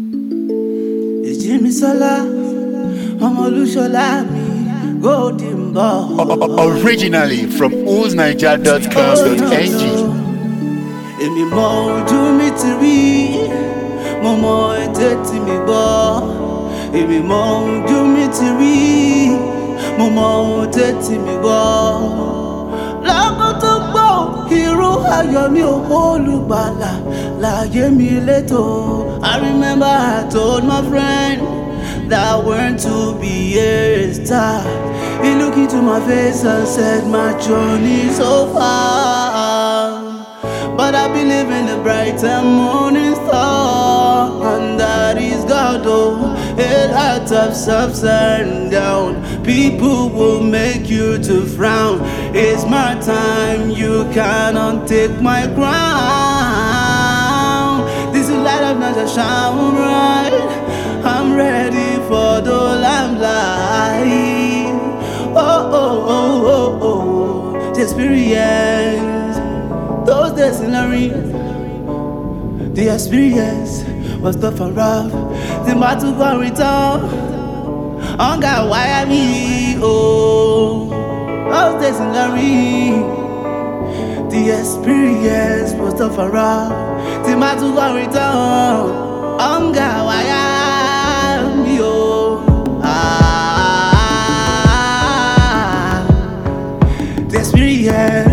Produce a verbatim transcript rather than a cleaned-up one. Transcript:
Ìjímisọ́lá, ọmọ Olúṣọlá mi, golden boy. Originally from oolz naija dot com dot n g. Èmi mọ ojú mi ti rí, mo mọ ètè tí mi gbọ́. Èmi mọ ojú mi ti rí, mo mọ ètè tí mi gbọ́. Lọ́kàn tó gbọ́, irú ayọ̀ mi ò olùgbàlà láyé mi létò. I remember I told my friend that I want to be a star. He looked into my face and said, my journey so far, but I believe in the bright and morning star, and that is God. Oh, a lot of ups and down, people will make you to frown. It's my time, you cannot take my crown. This is light up, not a shine bright. I'm ready for the limelight. Oh, oh, oh, oh, oh, the experience. Those days in the ring, the experience was tough and rough. The battle gon' return, hunger wire me, oh. Those days in the ring, the experience was tough and rough. The battle gon' return, hunger wire me, oh. Ah, the experience